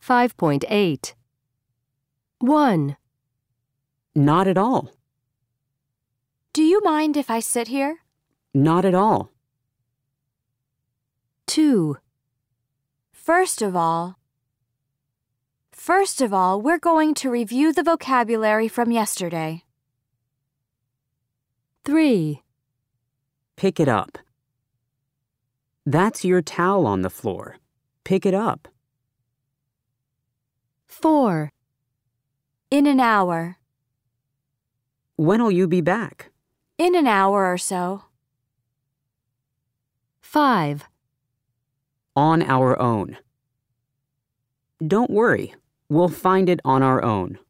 5.8. 1. Not at all. Do you mind if I sit here? Not at all. 2. First of all, we're going to review the vocabulary from yesterday. 3. Pick it up. That's your towel on the floor. Pick it up. 4. In an hour. When'll you be back? In an hour or so. 5. On our own. Don't worry, we'll find it on our own.